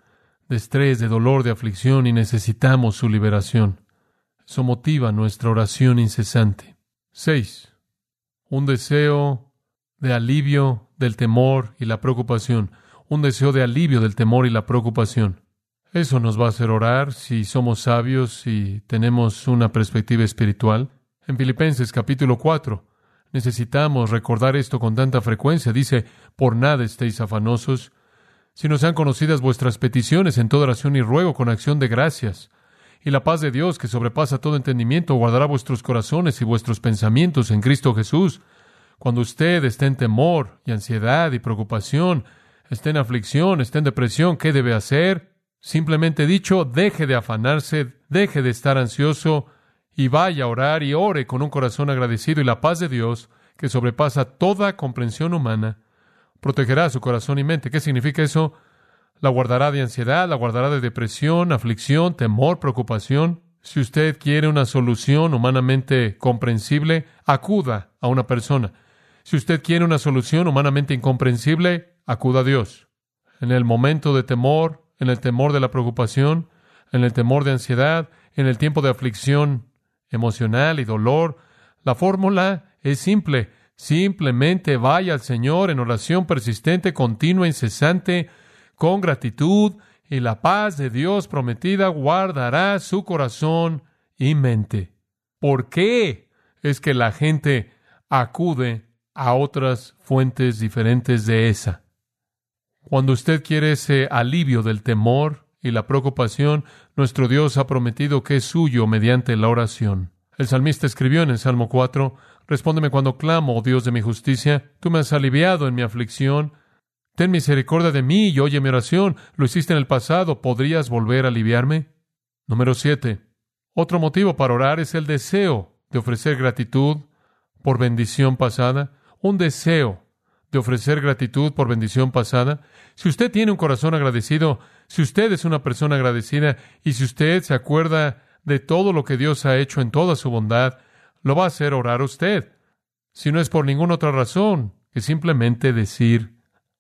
de estrés, de dolor, de aflicción, y necesitamos su liberación. Eso motiva nuestra oración incesante. Seis. Un deseo de alivio del temor y la preocupación. Un deseo de alivio del temor y la preocupación. Eso nos va a hacer orar si somos sabios y tenemos una perspectiva espiritual. En Filipenses capítulo cuatro, necesitamos recordar esto con tanta frecuencia. Dice, por nada estéis afanosos, sino sean conocidas vuestras peticiones en toda oración y ruego con acción de gracias. Y la paz de Dios, que sobrepasa todo entendimiento, guardará vuestros corazones y vuestros pensamientos en Cristo Jesús. Cuando usted esté en temor y ansiedad y preocupación, esté en aflicción, esté en depresión, ¿qué debe hacer? Simplemente dicho, deje de afanarse, deje de estar ansioso y vaya a orar y ore con un corazón agradecido, y la paz de Dios, que sobrepasa toda comprensión humana, protegerá su corazón y mente. ¿Qué significa eso? La guardará de ansiedad, la guardará de depresión, aflicción, temor, preocupación. Si usted quiere una solución humanamente comprensible, acuda a una persona. Si usted quiere una solución humanamente incomprensible, acuda a Dios. En el momento de temor, en el temor de la preocupación, en el temor de ansiedad, en el tiempo de aflicción emocional y dolor, la fórmula es simple. Simplemente vaya al Señor en oración persistente, continua, incesante, con gratitud, y la paz de Dios prometida guardará su corazón y mente. ¿Por qué es que la gente acude a otras fuentes diferentes de esa? Cuando usted quiere ese alivio del temor y la preocupación, nuestro Dios ha prometido que es suyo mediante la oración. El salmista escribió en el Salmo cuatro, respóndeme cuando clamo, oh Dios de mi justicia, tú me has aliviado en mi aflicción. Ten misericordia de mí y oye mi oración. Lo hiciste en el pasado, ¿podrías volver a aliviarme? Número siete. Otro motivo para orar es el deseo de ofrecer gratitud por bendición pasada. Un deseo de ofrecer gratitud por bendición pasada. Si usted tiene un corazón agradecido, si usted es una persona agradecida y si usted se acuerda de todo lo que Dios ha hecho en toda su bondad, lo va a hacer orar a usted. Si no es por ninguna otra razón que simplemente decir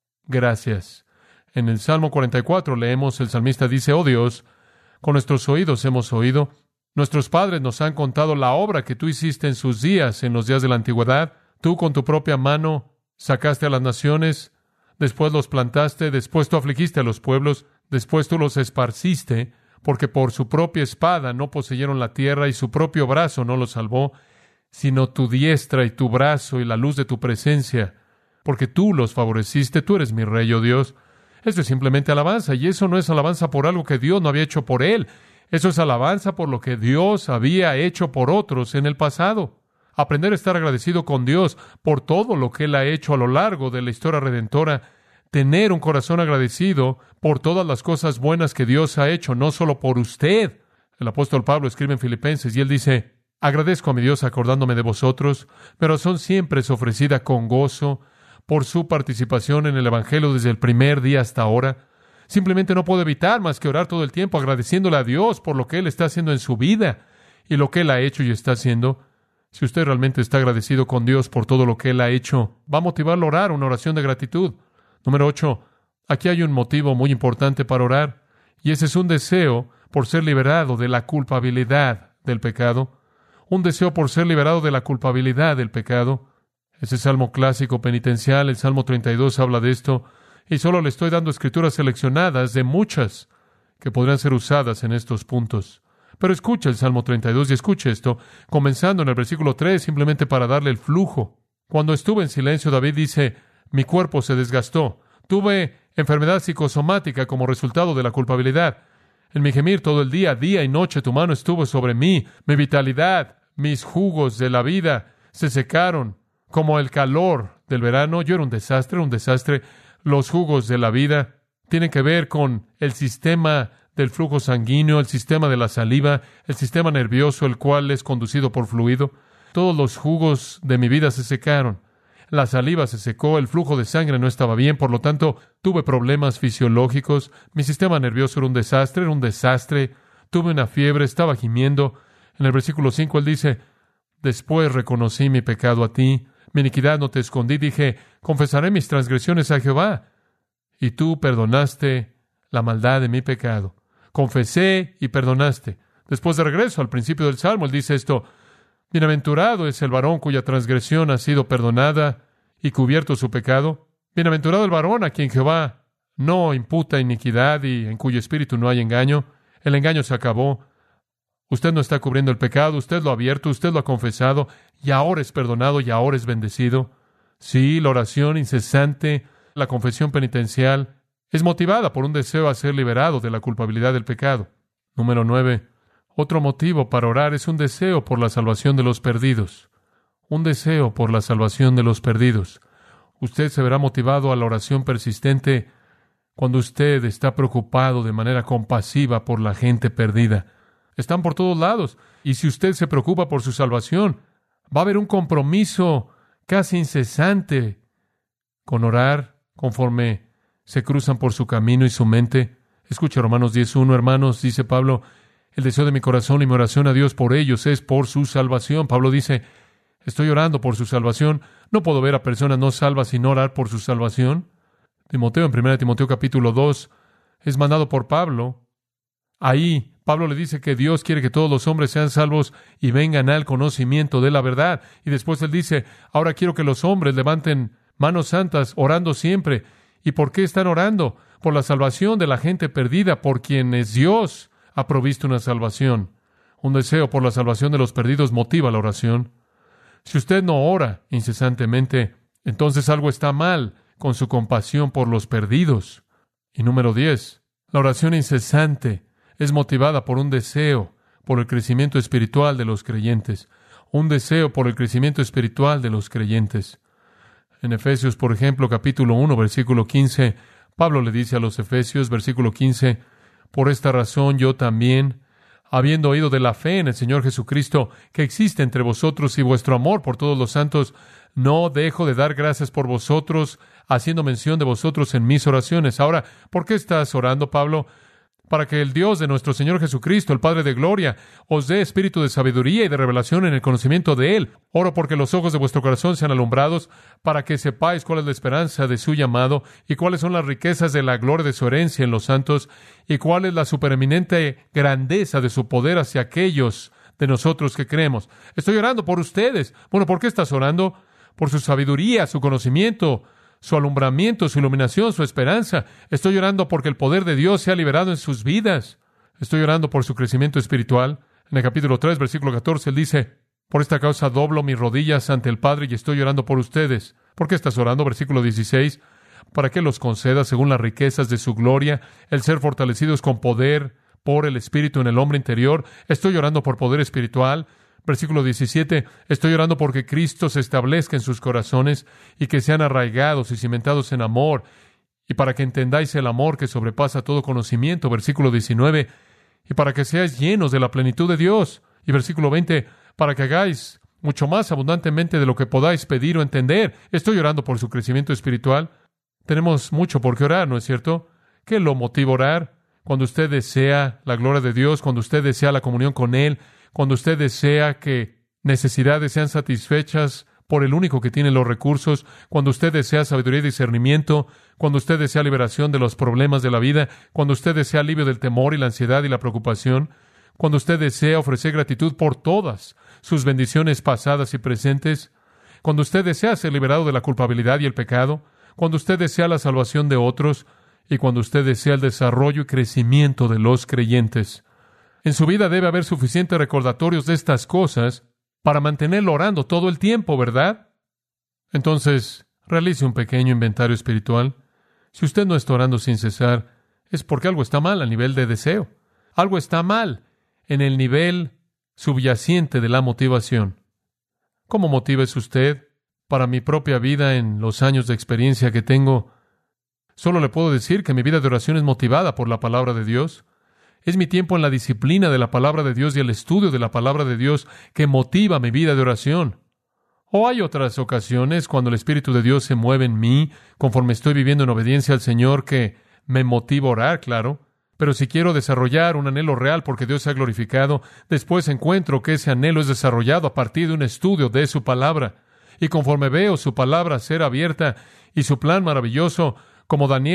gracias. En el Salmo cuarenta y cuatro leemos, el salmista dice, oh Dios, con nuestros oídos hemos oído, nuestros padres nos han contado la obra que tú hiciste en sus días, en los días de la antigüedad. Tú con tu propia mano sacaste a las naciones, después los plantaste, después tú afligiste a los pueblos, después tú los esparciste, porque por su propia espada no poseyeron la tierra y su propio brazo no los salvó, sino tu diestra y tu brazo y la luz de tu presencia, porque tú los favoreciste. Tú eres mi rey, oh Dios. Eso es simplemente alabanza, y eso no es alabanza por algo que Dios no había hecho por él. Eso es alabanza por lo que Dios había hecho por otros en el pasado. Aprender a estar agradecido con Dios por todo lo que Él ha hecho a lo largo de la historia redentora. Tener un corazón agradecido por todas las cosas buenas que Dios ha hecho, no solo por usted. El apóstol Pablo escribe en Filipenses y él dice, agradezco a mi Dios acordándome de vosotros, mi oración siempre es ofrecida con gozo por su participación en el Evangelio desde el primer día hasta ahora. Simplemente no puedo evitar más que orar todo el tiempo agradeciéndole a Dios por lo que Él está haciendo en su vida y lo que Él ha hecho y está haciendo. Si usted realmente está agradecido con Dios por todo lo que Él ha hecho, va a motivarlo a orar una oración de gratitud. Número ocho. Aquí hay un motivo muy importante para orar, y ese es un deseo por ser liberado de la culpabilidad del pecado. Un deseo por ser liberado de la culpabilidad del pecado. Ese salmo clásico penitencial, el Salmo treinta y dos, habla de esto, y solo le estoy dando escrituras seleccionadas de muchas que podrían ser usadas en estos puntos. Pero escucha el Salmo treinta y dos y escucha esto, comenzando en el versículo tres, simplemente para darle el flujo. Cuando estuve en silencio, David dice, mi cuerpo se desgastó. Tuve enfermedad psicosomática como resultado de la culpabilidad. En mi gemir todo el día, día y noche, tu mano estuvo sobre mí. Mi vitalidad, mis jugos de la vida se secaron como el calor del verano. Yo era un desastre, un desastre. Los jugos de la vida tienen que ver con el sistema del flujo sanguíneo, el sistema de la saliva, el sistema nervioso, el cual es conducido por fluido. Todos los jugos de mi vida se secaron. La saliva se secó, el flujo de sangre no estaba bien, por lo tanto, tuve problemas fisiológicos. Mi sistema nervioso era un desastre, era un desastre. Tuve una fiebre, estaba gimiendo. En el versículo cinco él dice, después reconocí mi pecado a ti, mi iniquidad no te escondí. Dije, confesaré mis transgresiones a Jehová. Y tú perdonaste la maldad de mi pecado. Confesé y perdonaste. Después de regreso al principio del Salmo, él dice esto: bienaventurado es el varón cuya transgresión ha sido perdonada y cubierto su pecado. Bienaventurado el varón a quien Jehová no imputa iniquidad y en cuyo espíritu no hay engaño. El engaño se acabó. Usted no está cubriendo el pecado, usted lo ha abierto, usted lo ha confesado, y ahora es perdonado y ahora es bendecido. Sí, la oración incesante, la confesión penitencial, es motivada por un deseo a ser liberado de la culpabilidad del pecado. Número nueve. Otro motivo para orar es un deseo por la salvación de los perdidos. Un deseo por la salvación de los perdidos. Usted se verá motivado a la oración persistente cuando usted está preocupado de manera compasiva por la gente perdida. Están por todos lados. Y si usted se preocupa por su salvación, va a haber un compromiso casi incesante con orar conforme se cruzan por su camino y su mente. Escucha Romanos diez uno, hermanos, dice Pablo: el deseo de mi corazón y mi oración a Dios por ellos es por su salvación. Pablo dice: estoy orando por su salvación. No puedo ver a personas no salvas sin orar por su salvación. Timoteo, en primera Timoteo capítulo dos, es mandado por Pablo. Ahí Pablo le dice que Dios quiere que todos los hombres sean salvos y vengan al conocimiento de la verdad. Y después él dice: ahora quiero que los hombres levanten manos santas, orando siempre. ¿Y por qué están orando? Por la salvación de la gente perdida, por quienes Dios ha provisto una salvación. Un deseo por la salvación de los perdidos motiva la oración. Si usted no ora incesantemente, entonces algo está mal con su compasión por los perdidos. Y número diez, la oración incesante es motivada por un deseo por el crecimiento espiritual de los creyentes. Un deseo por el crecimiento espiritual de los creyentes. En Efesios, por ejemplo, capítulo uno, versículo quince, Pablo le dice a los Efesios, versículo quince, por esta razón yo también, habiendo oído de la fe en el Señor Jesucristo, que existe entre vosotros y vuestro amor por todos los santos, no dejo de dar gracias por vosotros, haciendo mención de vosotros en mis oraciones. Ahora, ¿por qué estás orando, Pablo? Para que el Dios de nuestro Señor Jesucristo, el Padre de gloria, os dé espíritu de sabiduría y de revelación en el conocimiento de Él. Oro porque los ojos de vuestro corazón sean alumbrados, para que sepáis cuál es la esperanza de su llamado, y cuáles son las riquezas de la gloria de su herencia en los santos, y cuál es la supereminente grandeza de su poder hacia aquellos de nosotros que creemos. Estoy orando por ustedes. Bueno, ¿por qué estás orando? Por su sabiduría, su conocimiento, su alumbramiento, su iluminación, su esperanza. Estoy orando porque el poder de Dios sea liberado en sus vidas. Estoy orando por su crecimiento espiritual. En el capítulo tres, versículo catorce, él dice: por esta causa doblo mis rodillas ante el Padre y estoy orando por ustedes. ¿Por qué estás orando? Versículo dieciséis, para que los conceda, según las riquezas de su gloria, el ser fortalecidos con poder por el Espíritu en el hombre interior. Estoy orando por poder espiritual. Versículo diecisiete, estoy orando porque Cristo se establezca en sus corazones y que sean arraigados y cimentados en amor, y para que entendáis el amor que sobrepasa todo conocimiento. Versículo diecinueve, y para que seáis llenos de la plenitud de Dios. Y versículo veinte, para que hagáis mucho más abundantemente de lo que podáis pedir o entender. Estoy orando por su crecimiento espiritual. Tenemos mucho por qué orar, ¿no es cierto? ¿Qué lo motiva a orar? Cuando usted desea la gloria de Dios, cuando usted desea la comunión con Él, cuando usted desea que necesidades sean satisfechas por el único que tiene los recursos, cuando usted desea sabiduría y discernimiento, cuando usted desea liberación de los problemas de la vida, cuando usted desea alivio del temor y la ansiedad y la preocupación, cuando usted desea ofrecer gratitud por todas sus bendiciones pasadas y presentes, cuando usted desea ser liberado de la culpabilidad y el pecado, cuando usted desea la salvación de otros y cuando usted desea el desarrollo y crecimiento de los creyentes. En su vida debe haber suficientes recordatorios de estas cosas para mantenerlo orando todo el tiempo, ¿verdad? Entonces, realice un pequeño inventario espiritual. Si usted no está orando sin cesar, es porque algo está mal a nivel de deseo. Algo está mal en el nivel subyacente de la motivación. ¿Cómo motiva es usted? Para mi propia vida, en los años de experiencia que tengo, solo le puedo decir que mi vida de oración es motivada por la palabra de Dios. Es mi tiempo en la disciplina de la palabra de Dios y el estudio de la palabra de Dios que motiva mi vida de oración. O hay otras ocasiones cuando el Espíritu de Dios se mueve en mí, conforme estoy viviendo en obediencia al Señor, que me motiva a orar, claro. Pero si quiero desarrollar un anhelo real porque Dios se ha glorificado, después encuentro que ese anhelo es desarrollado a partir de un estudio de su palabra. Y conforme veo su palabra ser abierta y su plan maravilloso, como Daniel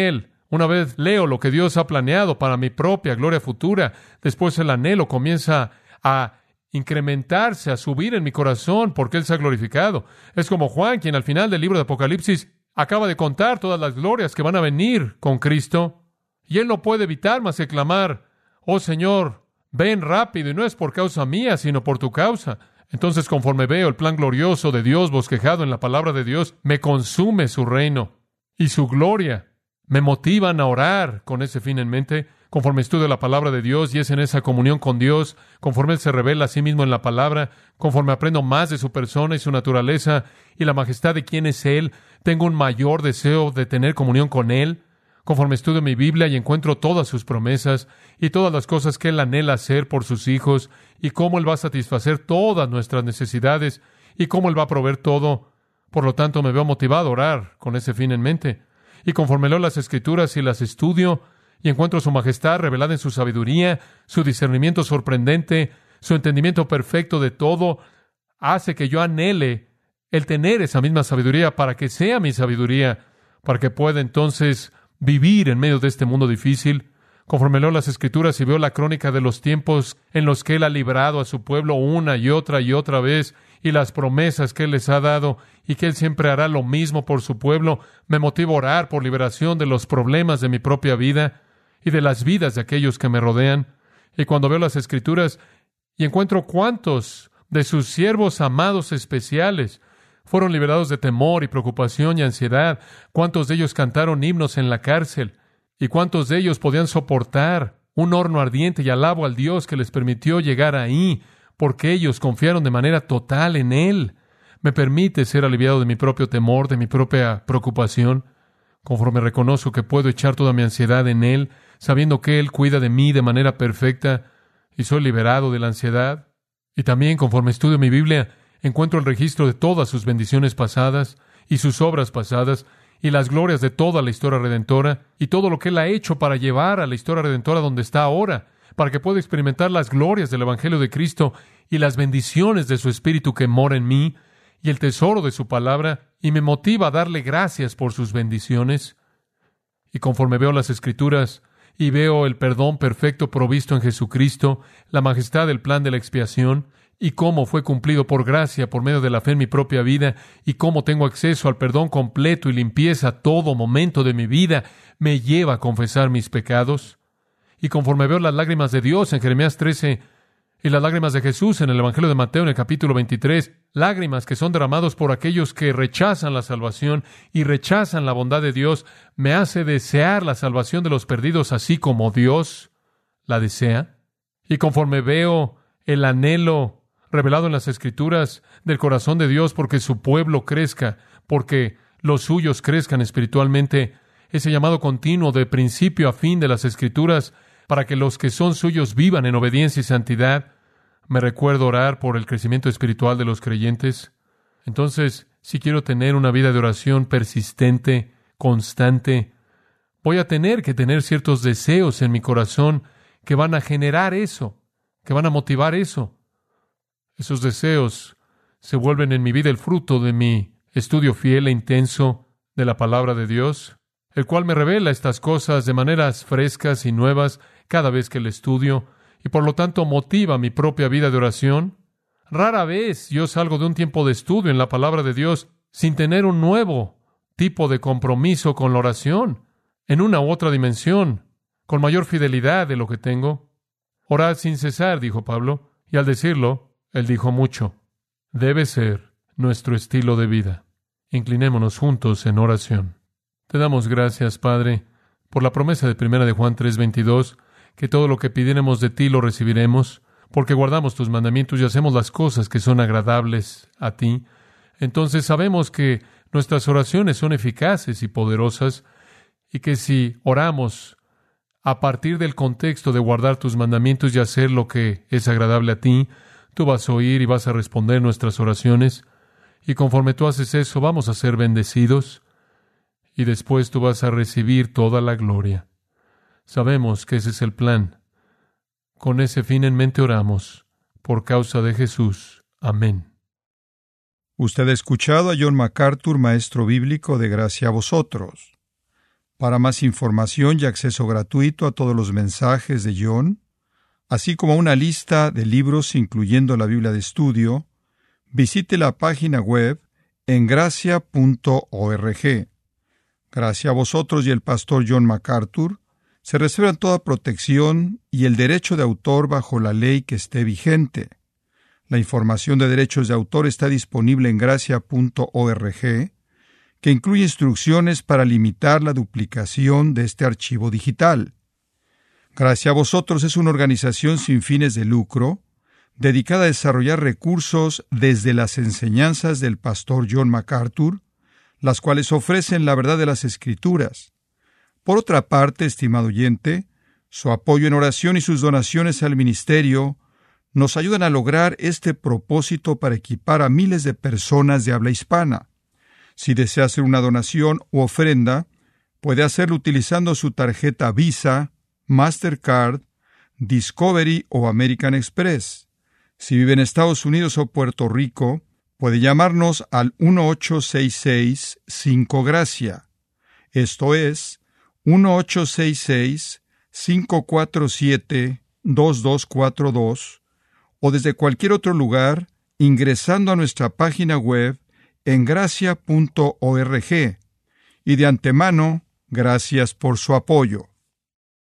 Una vez leo lo que Dios ha planeado para mi propia gloria futura, después el anhelo comienza a incrementarse, a subir en mi corazón porque Él se ha glorificado. Es como Juan, quien al final del libro de Apocalipsis acaba de contar todas las glorias que van a venir con Cristo, y él no puede evitar más que clamar: oh Señor, ven rápido, y no es por causa mía, sino por tu causa. Entonces, conforme veo el plan glorioso de Dios bosquejado en la palabra de Dios, me consume su reino y su gloria. Me motivan a orar con ese fin en mente, conforme estudio la palabra de Dios y es en esa comunión con Dios, conforme Él se revela a sí mismo en la palabra, conforme aprendo más de su persona y su naturaleza y la majestad de quién es Él, tengo un mayor deseo de tener comunión con Él. Conforme estudio mi Biblia y encuentro todas sus promesas y todas las cosas que Él anhela hacer por sus hijos y cómo Él va a satisfacer todas nuestras necesidades y cómo Él va a proveer todo. Por lo tanto, me veo motivado a orar con ese fin en mente. Y conforme leo las Escrituras y las estudio y encuentro su majestad revelada en su sabiduría, su discernimiento sorprendente, su entendimiento perfecto de todo, hace que yo anhele el tener esa misma sabiduría para que sea mi sabiduría, para que pueda entonces vivir en medio de este mundo difícil. Conforme leo las Escrituras y veo la crónica de los tiempos en los que Él ha librado a su pueblo una y otra y otra vez, y las promesas que Él les ha dado, y que Él siempre hará lo mismo por su pueblo, me motiva a orar por liberación de los problemas de mi propia vida y de las vidas de aquellos que me rodean. Y cuando veo las Escrituras y encuentro cuántos de sus siervos amados especiales fueron liberados de temor y preocupación y ansiedad, cuántos de ellos cantaron himnos en la cárcel, y cuántos de ellos podían soportar un horno ardiente, y alabo al Dios que les permitió llegar ahí, porque ellos confiaron de manera total en Él. Me permite ser aliviado de mi propio temor, de mi propia preocupación, conforme reconozco que puedo echar toda mi ansiedad en Él, sabiendo que Él cuida de mí de manera perfecta, y soy liberado de la ansiedad. Y también, conforme estudio mi Biblia, encuentro el registro de todas sus bendiciones pasadas y sus obras pasadas y las glorias de toda la historia redentora y todo lo que Él ha hecho para llevar a la historia redentora donde está ahora, para que pueda experimentar las glorias del Evangelio de Cristo y las bendiciones de su Espíritu que mora en mí y el tesoro de su palabra, y me motiva a darle gracias por sus bendiciones. Y conforme veo las Escrituras y veo el perdón perfecto provisto en Jesucristo, la majestad del plan de la expiación, y cómo fue cumplido por gracia por medio de la fe en mi propia vida, y cómo tengo acceso al perdón completo y limpieza a todo momento de mi vida, me lleva a confesar mis pecados. Y conforme veo las lágrimas de Dios en Jeremías trece, y las lágrimas de Jesús en el Evangelio de Mateo en el capítulo veintitrés, lágrimas que son derramados por aquellos que rechazan la salvación y rechazan la bondad de Dios, me hace desear la salvación de los perdidos así como Dios la desea. Y conforme veo el anhelo revelado en las Escrituras del corazón de Dios porque su pueblo crezca, porque los suyos crezcan espiritualmente, ese llamado continuo de principio a fin de las Escrituras para que los que son suyos vivan en obediencia y santidad, me recuerdo orar por el crecimiento espiritual de los creyentes. Entonces, si quiero tener una vida de oración persistente, constante, voy a tener que tener ciertos deseos en mi corazón que van a generar eso, que van a motivar eso. Esos deseos se vuelven en mi vida el fruto de mi estudio fiel e intenso de la palabra de Dios, el cual me revela estas cosas de maneras frescas y nuevas cada vez que el estudio, y por lo tanto motiva mi propia vida de oración. Rara vez yo salgo de un tiempo de estudio en la palabra de Dios sin tener un nuevo tipo de compromiso con la oración, en una u otra dimensión, con mayor fidelidad de lo que tengo. Orad sin cesar, dijo Pablo, y al decirlo, él dijo mucho. Debe ser nuestro estilo de vida. Inclinémonos juntos en oración. Te damos gracias, Padre, por la promesa de primera de Juan tres veintidós, que todo lo que pidiéremos de ti lo recibiremos, porque guardamos tus mandamientos y hacemos las cosas que son agradables a ti. Entonces sabemos que nuestras oraciones son eficaces y poderosas, y que si oramos a partir del contexto de guardar tus mandamientos y hacer lo que es agradable a ti, tú vas a oír y vas a responder nuestras oraciones, y conforme tú haces eso, vamos a ser bendecidos, y después tú vas a recibir toda la gloria. Sabemos que ese es el plan. Con ese fin en mente oramos, por causa de Jesús. Amén. Usted ha escuchado a John MacArthur, maestro bíblico de Gracia a Vosotros. Para más información y acceso gratuito a todos los mensajes de John, así como una lista de libros incluyendo la Biblia de estudio, visite la página web en gracia punto org. Gracias a vosotros y el pastor John MacArthur, se reservan toda protección y el derecho de autor bajo la ley que esté vigente. La información de derechos de autor está disponible en gracia punto org, que incluye instrucciones para limitar la duplicación de este archivo digital. Gracias a vosotros es una organización sin fines de lucro, dedicada a desarrollar recursos desde las enseñanzas del pastor John MacArthur, las cuales ofrecen la verdad de las Escrituras. Por otra parte, estimado oyente, su apoyo en oración y sus donaciones al ministerio nos ayudan a lograr este propósito para equipar a miles de personas de habla hispana. Si desea hacer una donación u ofrenda, puede hacerlo utilizando su tarjeta Visa, Mastercard, Discovery o American Express. Si vive en Estados Unidos o Puerto Rico, puede llamarnos al uno ocho seis seis cinco Gracia. Esto es uno ocho seis seis cinco cuatro siete dos dos cuatro dos o desde cualquier otro lugar ingresando a nuestra página web en gracia punto org. Y de antemano, gracias por su apoyo.